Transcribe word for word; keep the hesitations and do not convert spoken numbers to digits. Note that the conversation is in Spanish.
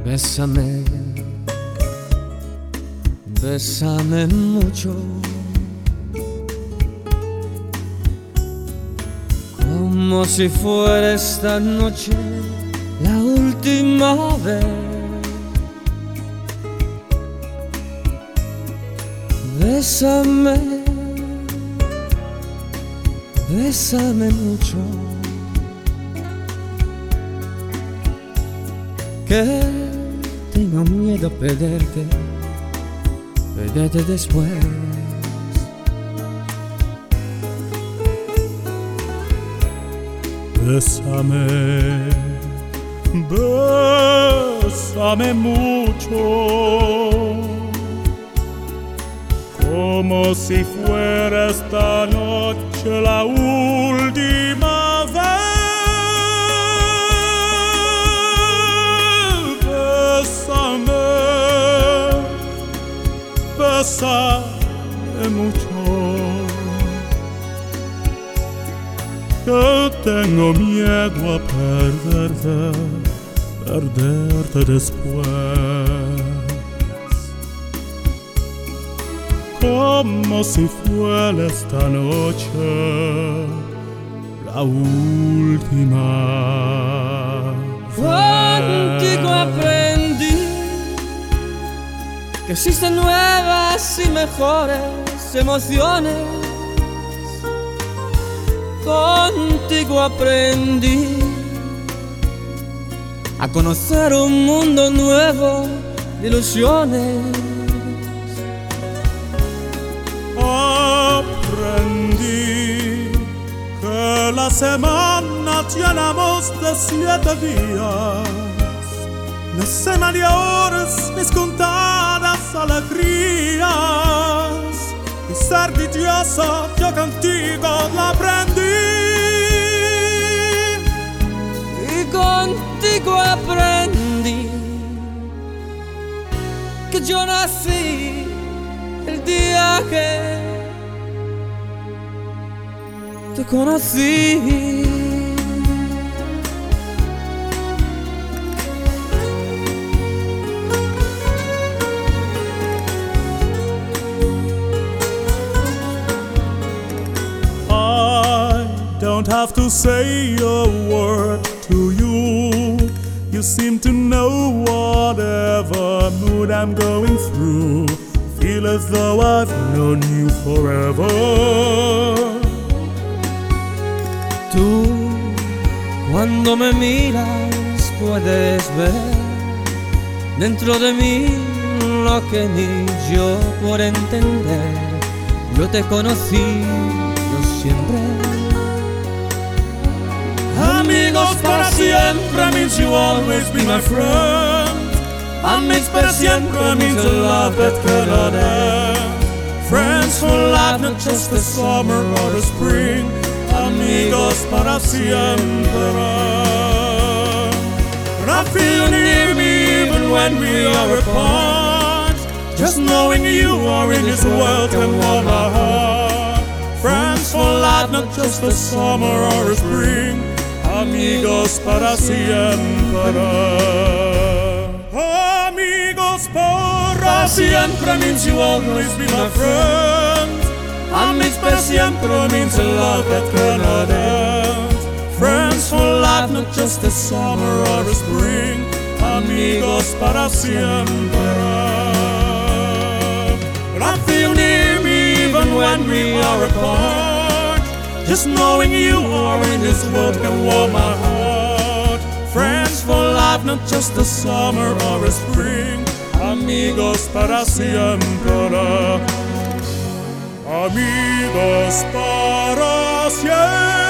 Bésame, bésame mucho, como si fuera esta noche la última vez. Bésame, bésame mucho, que tengo miedo a perderte, perderte después. Bésame, bésame mucho, como si fuera esta noche la última vez. Bésame, bésame mucho, que tengo miedo a perderte, perderte después. Como si fuera esta noche la última Contigo vez. aprendí que existen nuevas y mejores emociones. Contigo aprendí a conocer un mundo nuevo de ilusiones. Aprendí que la semana llenamos de siete días, la cena de horas, mis contadas alegrías, y ser dichosa yo contigo la aprendí. Y contigo aprendí que yo nací el día que te conocí. I don't have to say a word to you. You seem to know whatever mood I'm going through. Feel as though I've known you forever. Tú, cuando me miras, puedes ver dentro de mí lo que ni yo por entender. Yo te conocí, yo siempre. Amigos para siempre means you always be my friend. Amigos para siempre means a love that cannot end. Friends for life, not just the summer or the spring. Amigos para siempre. But I feel near me even when we are apart. Just knowing you are in this world can warm my heart. Friends for life, not just the summer or the spring. Amigos para siempre. Amigos para siempre means you always be my friend. Amigos para siempre means a love that cannot end. Friends for life, not just the summer or the spring. Amigos para siempre. But I feel near me even when we are apart. Just knowing you are in this world can warm my heart. Friends for life, not just the summer or the spring. Amigos para siempre. Amigos para siempre.